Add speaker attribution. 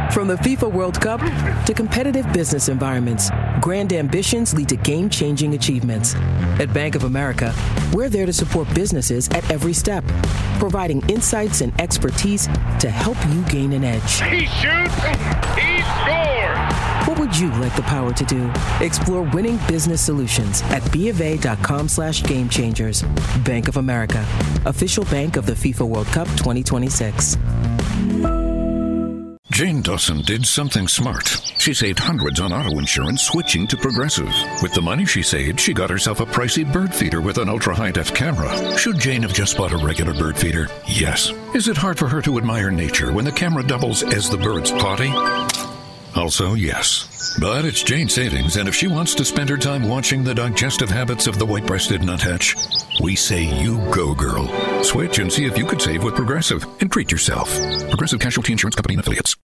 Speaker 1: From the FIFA World Cup to competitive business environments, grand ambitions lead to game-changing achievements. At Bank of America, we're there to support businesses at every step, providing insights and expertise to help you gain an edge.
Speaker 2: He shoots, he scores!
Speaker 1: What would you like the power to do? Explore winning business solutions at BofA.com/gamechangers. Bank of America, official bank of the FIFA World Cup 2026.
Speaker 3: Jane Dawson did something smart. She saved hundreds on auto insurance switching to Progressive. With the money she saved, she got herself a pricey bird feeder with an ultra-high-def camera. Should Jane have just bought a regular bird feeder? Yes. Is it hard for her to admire nature when the camera doubles as the bird's potty? Also, yes. But it's Jane savings, and if she wants to spend her time watching the digestive habits of the white-breasted nuthatch, we say you go, girl. Switch and see if you could save with Progressive and treat yourself. Progressive Casualty Insurance Company and Affiliates.